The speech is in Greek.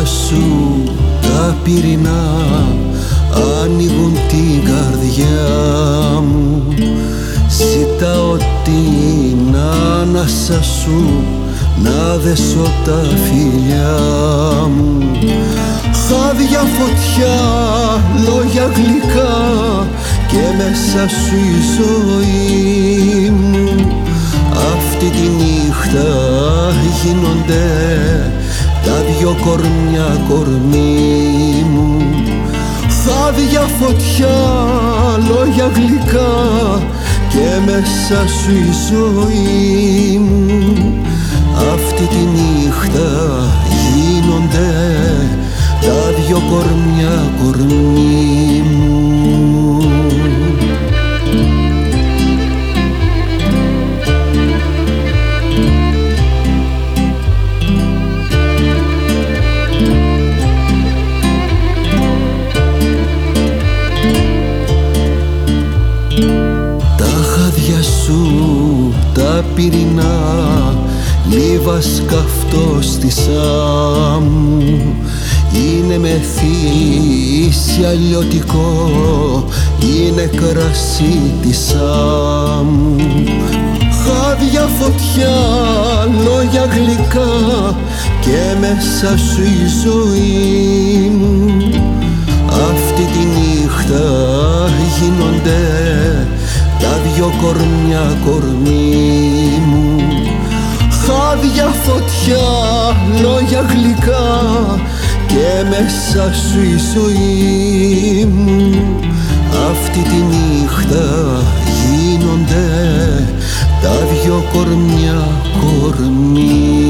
σου τα πυρηνά ανοίγουν την καρδιά μου. Ζητάω την ανάσα σου να δέσω τα φιλιά μου. Χάδια φωτιά, λόγια γλυκά και μέσα σου η ζωή μου. Αυτή τη νύχτα γίνονται τα δυο κορμιά κορμί μου. Χάδια φωτιά, λόγια γλυκά και μέσα σου η ζωή μου. Αυτή τη νύχτα γίνονται τα δυο κορμιά κορμί μου. Τα χάδια σου τα πυρηνά λίβας καυτός της άμμου. Είναι μεθύσι αλλιωτικό, είναι κρασί της άμμου. Χάδια φωτιά, λόγια γλυκά και μέσα σου η ζωή μου. Αυτή τη νύχτα γίνονται τα δυο κορμιά κορμί μου. Χάδια φωτιά, λόγια γλυκά και μέσα σου η ζωή μου. Αυτή τη νύχτα γίνονται τα δυο κορμιά κορμί.